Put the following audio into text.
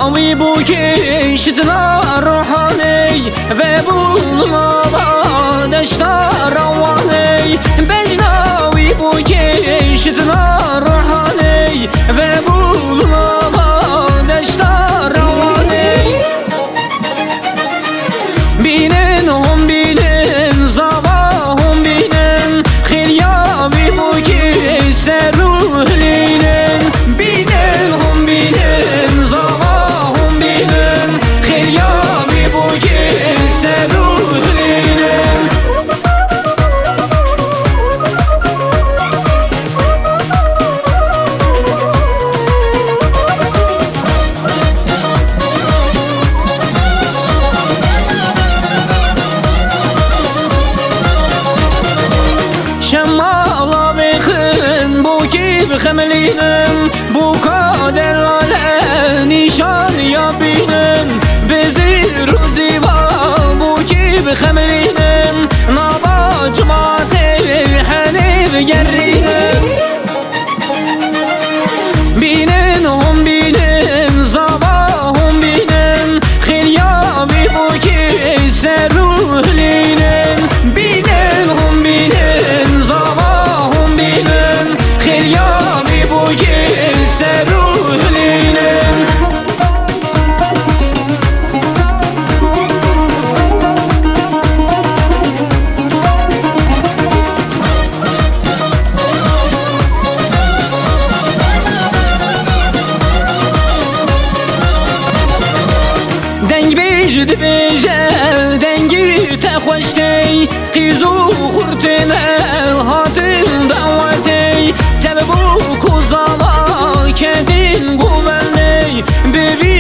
ناوی بو کشتنا روحانی و بولنا دشتا روانی بجناوی بو کشتنا روحانی و بولنا دشتا روانی بینن هم بینن زوا هم بینن خیلیابی بو کشت روحلینن بینن هم بینن زوا هم بینن خیلیابی بو کشت روحلینن شمالا بخن بو کی بخملینم بو کادلاله نیشان یا بینم بزیر و زیبا بو کی بخملینم نابا جماعت حنیف گرینم بینن هم بینن زبا هم بینن خیلیابی بو کی سروحلینن بینن هم بینن زبا هم بینن خیلیابی بو کی سروحلینن دنگ بیجد بیجل دنگی تخوشتی قیزو خورتن هاتن دعوتی تبو کزالا کدین گوبنی ببی